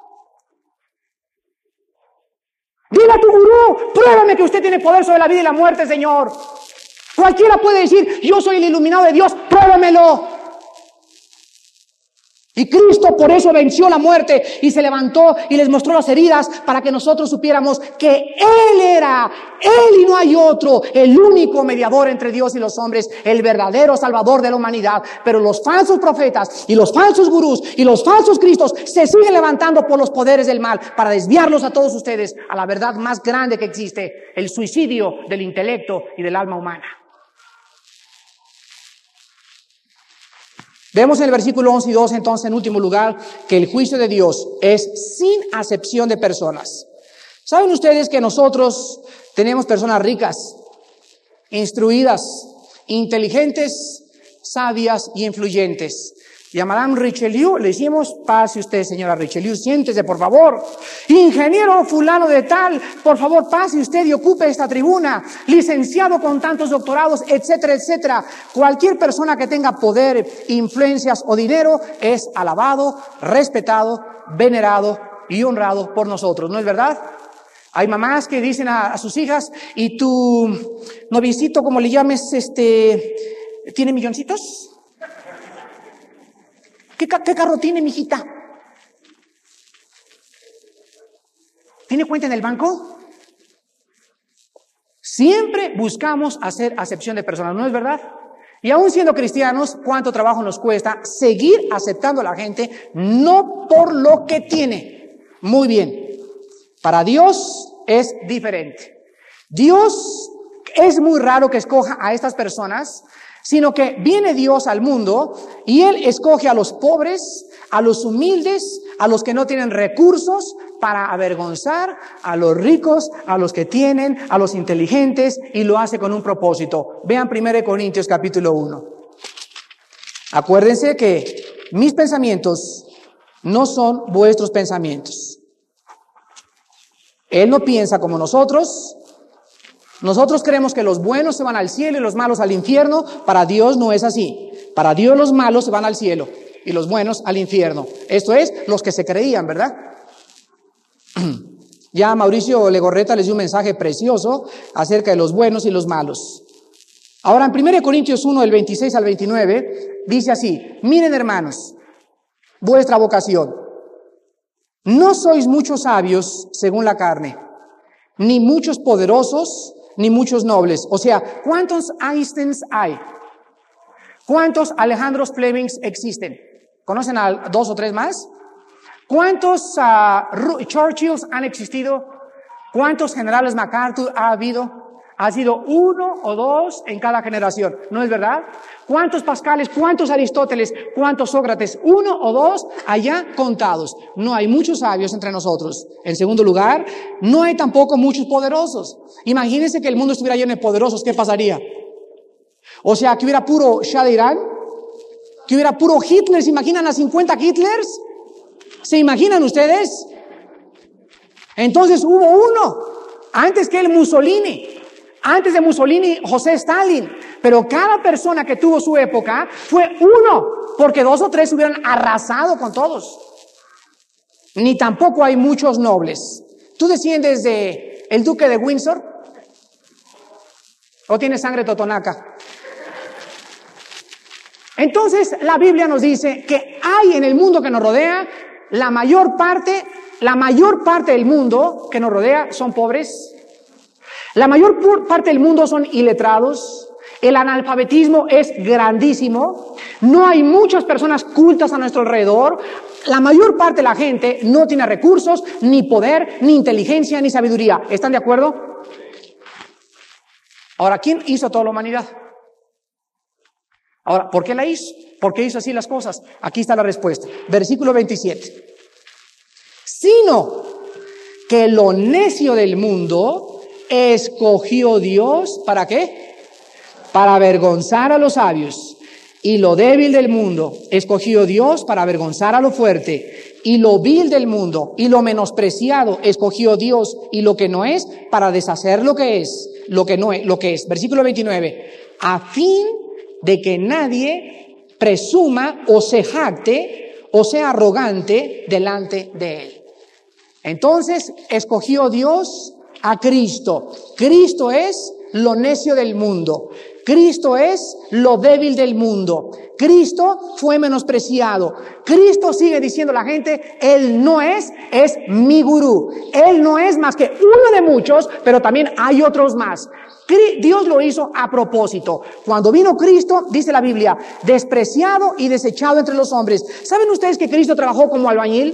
Dile a tu gurú, pruébame que usted tiene poder sobre la vida y la muerte, Señor. Cualquiera puede decir, yo soy el iluminado de Dios, pruébamelo. Y Cristo por eso venció la muerte y se levantó y les mostró las heridas para que nosotros supiéramos que Él era, Él y no hay otro, el único mediador entre Dios y los hombres, el verdadero Salvador de la humanidad. Pero los falsos profetas y los falsos gurús y los falsos cristos se siguen levantando por los poderes del mal para desviarlos a todos ustedes a la verdad más grande que existe, el suicidio del intelecto y del alma humana. Vemos en el versículo once y doce, entonces, en último lugar, que el juicio de Dios es sin acepción de personas. ¿Saben ustedes que nosotros tenemos personas ricas, instruidas, inteligentes, sabias y influyentes? Y a Madame Richelieu le decimos, pase usted, señora Richelieu, siéntese, por favor. Ingeniero fulano de tal, por favor, pase usted y ocupe esta tribuna. Licenciado con tantos doctorados, etcétera, etcétera. Cualquier persona que tenga poder, influencias o dinero es alabado, respetado, venerado y honrado por nosotros, ¿no es verdad? Hay mamás que dicen a, a sus hijas, ¿y tu noviecito, como le llames, este, tiene milloncitos? ¿Qué, ¿Qué carro tiene, mijita? ¿Tiene cuenta en el banco? Siempre buscamos hacer acepción de personas, ¿no es verdad? Y aún siendo cristianos, ¿cuánto trabajo nos cuesta seguir aceptando a la gente no por lo que tiene? Muy bien. Para Dios es diferente. Dios es muy raro que escoja a estas personas, sino que viene Dios al mundo y Él escoge a los pobres, a los humildes, a los que no tienen recursos, para avergonzar a los ricos, a los que tienen, a los inteligentes, y lo hace con un propósito. Vean primero Corintios capítulo uno. Acuérdense que mis pensamientos no son vuestros pensamientos. Él no piensa como nosotros. Nosotros creemos que los buenos se van al cielo y los malos al infierno. Para Dios no es así. Para Dios los malos se van al cielo y los buenos al infierno. Esto es, los que se creían, ¿verdad? Ya Mauricio Legorreta les dio un mensaje precioso acerca de los buenos y los malos. Ahora en primero Corintios uno, del veintiséis al veintinueve, dice así: miren, hermanos, vuestra vocación. No sois muchos sabios según la carne, ni muchos poderosos, ni muchos nobles. O sea, ¿cuántos Einsteins hay? ¿Cuántos Alejandros Flemings existen? ¿Conocen a dos o tres más? ¿Cuántos uh, Churchills han existido? ¿Cuántos generales MacArthur ha habido? Ha sido uno o dos en cada generación, ¿no es verdad? ¿Cuántos Pascales, cuántos Aristóteles, cuántos Sócrates? Uno o dos allá contados. No hay muchos sabios entre nosotros. En segundo lugar, no hay tampoco muchos poderosos. Imagínense que el mundo estuviera lleno de poderosos, ¿qué pasaría? O sea, que hubiera puro Shah de Irán, que hubiera puro Hitler. ¿Se imaginan a cincuenta Hitlers? ¿Se imaginan ustedes? Entonces hubo uno, antes que el Mussolini, antes de Mussolini, José Stalin. Pero cada persona que tuvo su época fue uno, porque dos o tres hubieran arrasado con todos. Ni tampoco hay muchos nobles. ¿Tú desciendes de el duque de Windsor? ¿O tienes sangre totonaca? Entonces la Biblia nos dice que hay en el mundo que nos rodea, la mayor parte, la mayor parte del mundo que nos rodea son pobres. La mayor parte del mundo son iletrados. El analfabetismo es grandísimo. No hay muchas personas cultas a nuestro alrededor. La mayor parte de la gente no tiene recursos, ni poder, ni inteligencia, ni sabiduría. ¿Están de acuerdo? Ahora, ¿quién hizo toda la humanidad? Ahora, ¿por qué la hizo? ¿Por qué hizo así las cosas? Aquí está la respuesta. Versículo veintisiete. Sino que lo necio del mundo escogió Dios, ¿para qué? Para avergonzar a los sabios. Y lo débil del mundo escogió Dios para avergonzar a lo fuerte. Y lo vil del mundo y lo menospreciado escogió Dios, y lo que no es, para deshacer lo que es, lo que no es, lo que es. Versículo veintinueve. A fin de que nadie presuma o se jacte o sea arrogante delante de él. Entonces escogió Dios a Cristo. Cristo es lo necio del mundo. Cristo es lo débil del mundo. Cristo fue menospreciado. Cristo sigue diciendo a la gente, Él no es, es mi gurú. Él no es más que uno de muchos, pero también hay otros más. Dios lo hizo a propósito. Cuando vino Cristo, dice la Biblia, despreciado y desechado entre los hombres. ¿Saben ustedes que Cristo trabajó como albañil?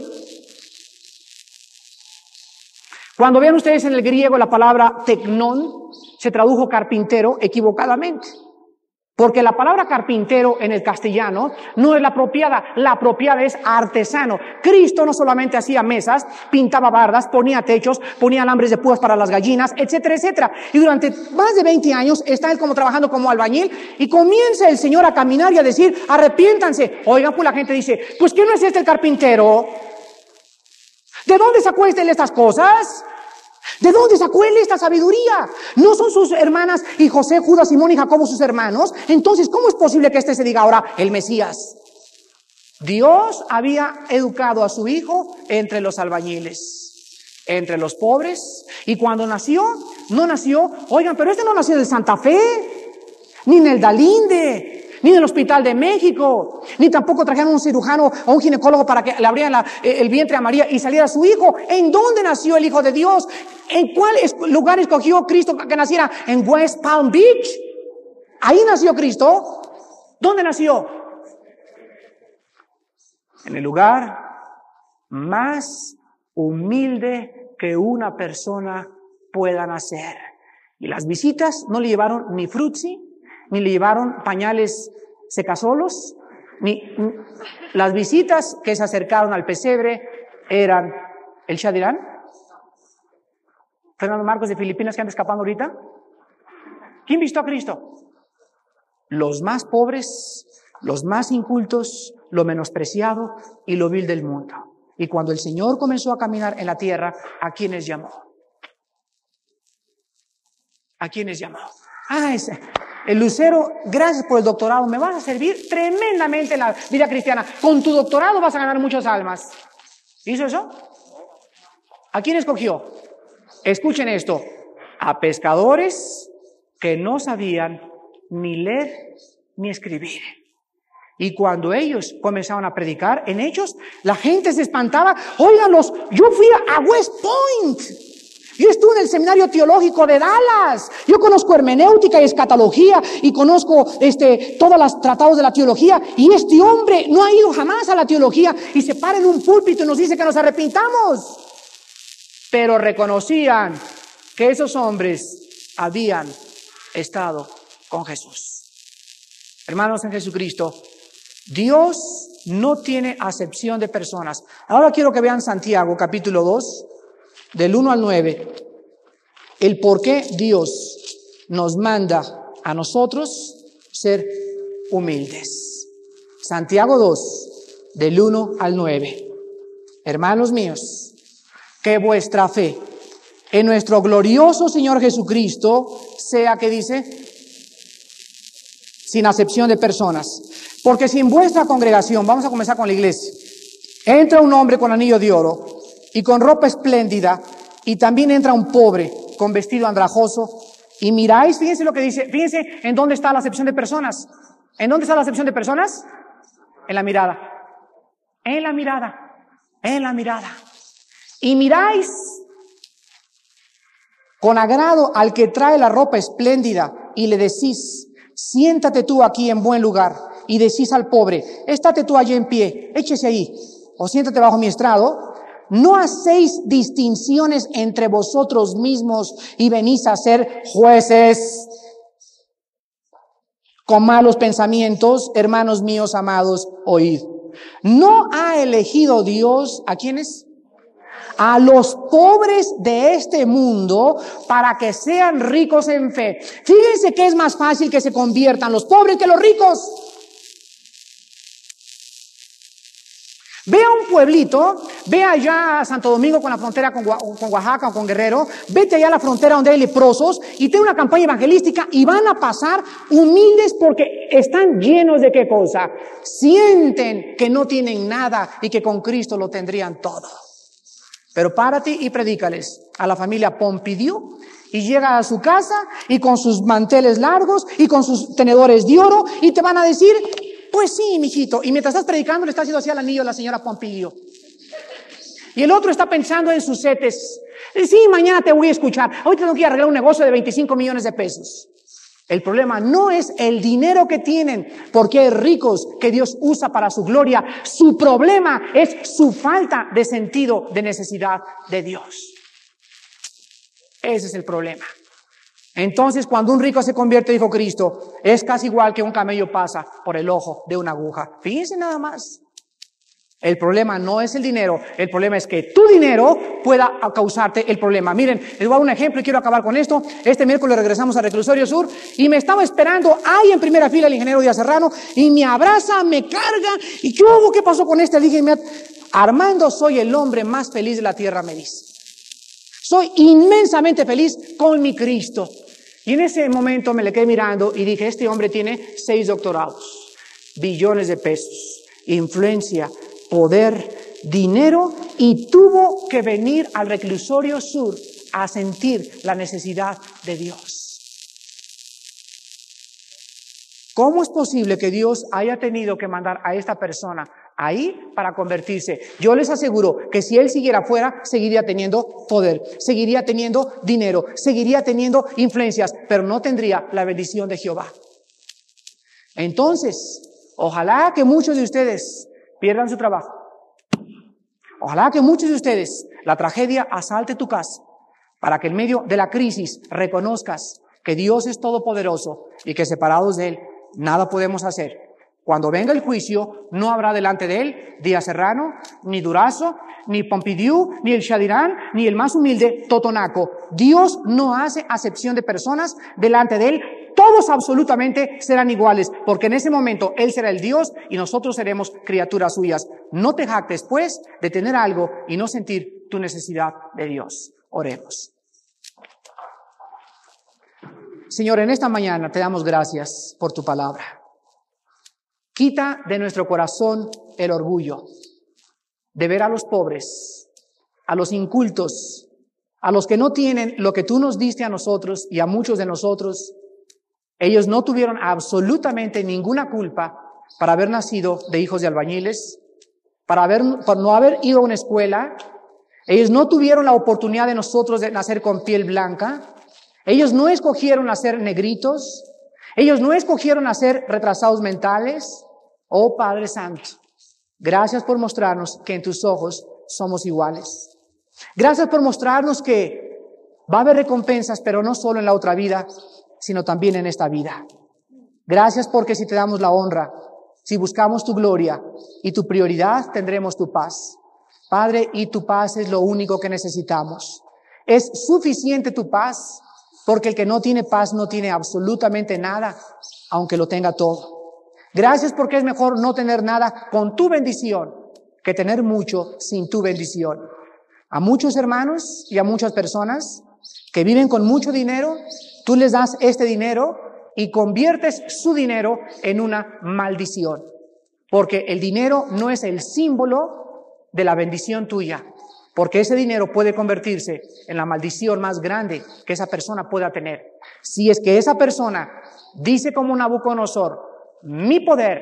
Cuando vean ustedes en el griego la palabra tecnón, se tradujo carpintero equivocadamente. Porque la palabra carpintero en el castellano no es la apropiada, la apropiada es artesano. Cristo no solamente hacía mesas, pintaba bardas, ponía techos, ponía alambres de púas para las gallinas, etcétera, etcétera. Y durante más de veinte años está él como trabajando como albañil, y comienza el Señor a caminar y a decir, arrepiéntanse. Oigan, pues la gente dice, pues ¿qué no es este el carpintero? ¿De dónde sacó este él estas cosas? ¿De dónde sacó él esta sabiduría? ¿No son sus hermanas y José, Judas, Simón y Jacobo sus hermanos? Entonces, ¿cómo es posible que este se diga ahora el Mesías? Dios había educado a su hijo entre los albañiles, entre los pobres, y cuando nació, no nació, oigan, pero este no nació en Santa Fe, ni en el Dalinde, ni en el Hospital de México, ni tampoco trajeron un cirujano o un ginecólogo para que le abrieran la, el vientre a María y saliera su hijo. ¿En dónde nació el Hijo de Dios? ¿En cuál lugar escogió Cristo que naciera? ¿En West Palm Beach? Ahí nació Cristo. ¿Dónde nació? En el lugar más humilde que una persona pueda nacer. Y las visitas no le llevaron ni frutzi, ni le llevaron pañales secasolos, ni, ni las visitas que se acercaron al pesebre eran el Shadirán, Fernando Marcos de Filipinas que anda escapando ahorita. ¿Quién vistió a Cristo? Los más pobres, los más incultos, lo menospreciado y lo vil del mundo. Y cuando el Señor comenzó a caminar en la tierra, ¿a quiénes llamó? ¿A quiénes llamó? Ah, ese. El Lucero, gracias por el doctorado, me vas a servir tremendamente en la vida cristiana. Con tu doctorado vas a ganar muchas almas. ¿Hizo eso? ¿A quién escogió? Escuchen esto. A pescadores que no sabían ni leer ni escribir. Y cuando ellos comenzaron a predicar en Hechos, la gente se espantaba. Óiganlos, yo fui a West Point. Yo estuve en el seminario teológico de Dallas. Yo conozco hermenéutica y escatología y conozco este, todos los tratados de la teología. Y este hombre no ha ido jamás a la teología y se para en un púlpito y nos dice que nos arrepintamos. Pero reconocían que esos hombres habían estado con Jesús. Hermanos en Jesucristo, Dios no tiene acepción de personas. Ahora quiero que vean Santiago capítulo dos. Del uno al nueve, el por qué Dios nos manda a nosotros ser humildes. Santiago dos, del uno al nueve. Hermanos míos, que vuestra fe en nuestro glorioso Señor Jesucristo sea, ¿qué dice? Sin acepción de personas. Porque si en vuestra congregación, vamos a comenzar con la iglesia, entra un hombre con anillo de oro y con ropa espléndida, y también entra un pobre con vestido andrajoso, y miráis, fíjense lo que dice, fíjense en dónde está la acepción de personas. ¿En dónde está la acepción de personas? En la mirada. En la mirada. En la mirada. Y miráis con agrado al que trae la ropa espléndida, y le decís, siéntate tú aquí en buen lugar, y decís al pobre, estate tú allí en pie, échese ahí, o siéntate bajo mi estrado. ¿No hacéis distinciones entre vosotros mismos y venís a ser jueces con malos pensamientos? Hermanos míos amados, oíd. ¿No ha elegido Dios a quiénes? A los pobres de este mundo para que sean ricos en fe. Fíjense que es más fácil que se conviertan los pobres que los ricos. Ve a un pueblito, ve allá a Santo Domingo con la frontera con, con Oaxaca o con Guerrero, vete allá a la frontera donde hay leprosos y ten una campaña evangelística y van a pasar humildes porque están llenos de qué cosa. Sienten que no tienen nada y que con Cristo lo tendrían todo. Pero párate y predícales a la familia Pompidiu y llega a su casa y con sus manteles largos y con sus tenedores de oro y te van a decir... Pues sí, mijito. Y mientras estás predicando le está haciendo así al anillo a la señora Pompilio. Y el otro está pensando en sus setes. Sí, mañana te voy a escuchar. Hoy tengo que arreglar un negocio de veinticinco millones de pesos. El problema no es el dinero que tienen, porque hay ricos que Dios usa para su gloria. Su problema es su falta de sentido de necesidad de Dios. Ese es el problema. Entonces, cuando un rico se convierte, dijo Cristo, es casi igual que un camello pasa por el ojo de una aguja. Fíjense nada más. El problema no es el dinero, el problema es que tu dinero pueda causarte el problema. Miren, les voy a dar un ejemplo y quiero acabar con esto. Este miércoles regresamos al Reclusorio Sur y me estaba esperando ahí en primera fila el ingeniero Díaz Serrano y me abraza, me carga y yo, ¿qué pasó con este? Le dije, Armando, soy el hombre más feliz de la tierra, me dice. Soy inmensamente feliz con mi Cristo. Y en ese momento me le quedé mirando y dije, este hombre tiene seis doctorados, billones de pesos, influencia, poder, dinero, y tuvo que venir al Reclusorio Sur a sentir la necesidad de Dios. ¿Cómo es posible que Dios haya tenido que mandar a esta persona ahí para convertirse? Yo les aseguro que si él siguiera fuera, seguiría teniendo poder, seguiría teniendo dinero, seguiría teniendo influencias, pero no tendría la bendición de Jehová. Entonces, ojalá que muchos de ustedes pierdan su trabajo. Ojalá que muchos de ustedes, la tragedia asalte tu casa, para que en medio de la crisis reconozcas que Dios es todopoderoso y que separados de Él nada podemos hacer. Cuando venga el juicio, no habrá delante de Él Díaz Serrano, ni Durazo, ni Pompidou, ni el Shadirán, ni el más humilde Totonaco. Dios no hace acepción de personas delante de Él. Todos absolutamente serán iguales, porque en ese momento Él será el Dios y nosotros seremos criaturas suyas. No te jactes, pues, de tener algo y no sentir tu necesidad de Dios. Oremos. Señor, en esta mañana te damos gracias por tu palabra. Quita de nuestro corazón el orgullo de ver a los pobres, a los incultos, a los que no tienen lo que tú nos diste a nosotros y a muchos de nosotros. Ellos no tuvieron absolutamente ninguna culpa para haber nacido de hijos de albañiles, para, haber, por no haber ido a una escuela. Ellos no tuvieron la oportunidad de nosotros de nacer con piel blanca. Ellos no escogieron nacer negritos. Ellos no escogieron nacer retrasados mentales. Oh Padre Santo, gracias por mostrarnos que en tus ojos somos iguales. Gracias por mostrarnos que va a haber recompensas, pero no solo en la otra vida, sino también en esta vida. Gracias porque si te damos la honra, si buscamos tu gloria y tu prioridad, tendremos tu paz. Padre, y tu paz es lo único que necesitamos. Es suficiente tu paz, porque el que no tiene paz no tiene absolutamente nada, aunque lo tenga todo. Gracias porque es mejor no tener nada con tu bendición que tener mucho sin tu bendición. A muchos hermanos y a muchas personas que viven con mucho dinero, tú les das este dinero y conviertes su dinero en una maldición. Porque el dinero no es el símbolo de la bendición tuya. Porque ese dinero puede convertirse en la maldición más grande que esa persona pueda tener. Si es que esa persona dice como Nabucodonosor: mi poder,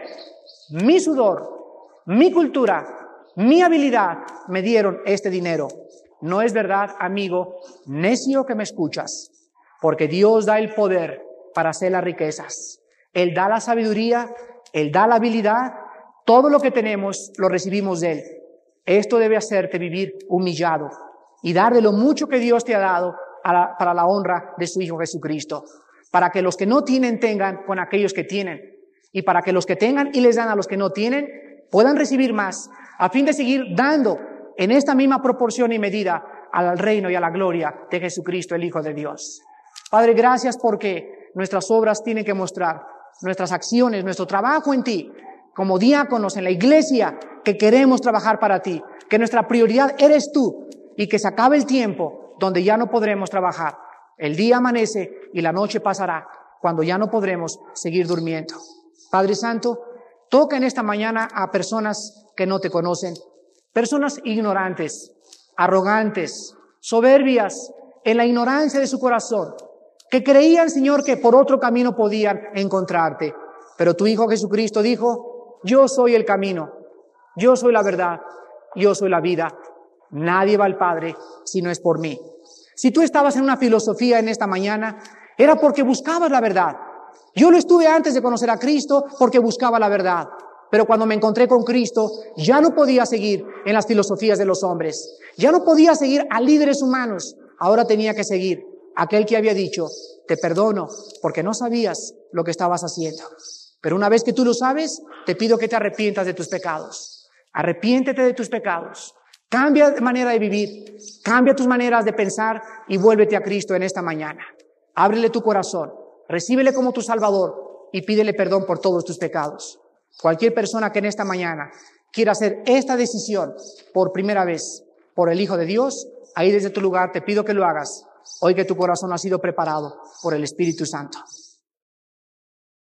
mi sudor, mi cultura, mi habilidad me dieron este dinero. No es verdad, amigo necio que me escuchas, porque Dios da el poder para hacer las riquezas. Él da la sabiduría, Él da la habilidad, todo lo que tenemos lo recibimos de Él. Esto debe hacerte vivir humillado y dar de lo mucho que Dios te ha dado a la, para la honra de su Hijo Jesucristo, para que los que no tienen tengan con aquellos que tienen, y para que los que tengan y les dan a los que no tienen puedan recibir más, a fin de seguir dando en esta misma proporción y medida al reino y a la gloria de Jesucristo, el Hijo de Dios. Padre, gracias porque nuestras obras tienen que mostrar, nuestras acciones, nuestro trabajo en ti, como diáconos en la iglesia, que queremos trabajar para ti, que nuestra prioridad eres tú y que se acabe el tiempo donde ya no podremos trabajar. El día amanece y la noche pasará cuando ya no podremos seguir durmiendo. Padre Santo, toca en esta mañana a personas que no te conocen, personas ignorantes, arrogantes, soberbias, en la ignorancia de su corazón, que creían, Señor, que por otro camino podían encontrarte. Pero tu Hijo Jesucristo dijo: yo soy el camino, yo soy la verdad, yo soy la vida. Nadie va al Padre si no es por mí. Si tú estabas en una filosofía en esta mañana, era porque buscabas la verdad. Yo lo estuve antes de conocer a Cristo porque buscaba la verdad. Pero cuando me encontré con Cristo, ya no podía seguir en las filosofías de los hombres. Ya no podía seguir a líderes humanos. Ahora tenía que seguir a aquel que había dicho: te perdono porque no sabías lo que estabas haciendo. Pero una vez que tú lo sabes, te pido que te arrepientas de tus pecados. Arrepiéntete de tus pecados. Cambia de manera de vivir. Cambia tus maneras de pensar y vuélvete a Cristo en esta mañana. Ábrele tu corazón. Recíbele como tu Salvador y pídele perdón por todos tus pecados. Cualquier persona que en esta mañana quiera hacer esta decisión por primera vez por el Hijo de Dios, ahí desde tu lugar te pido que lo hagas, hoy que tu corazón ha sido preparado por el Espíritu Santo.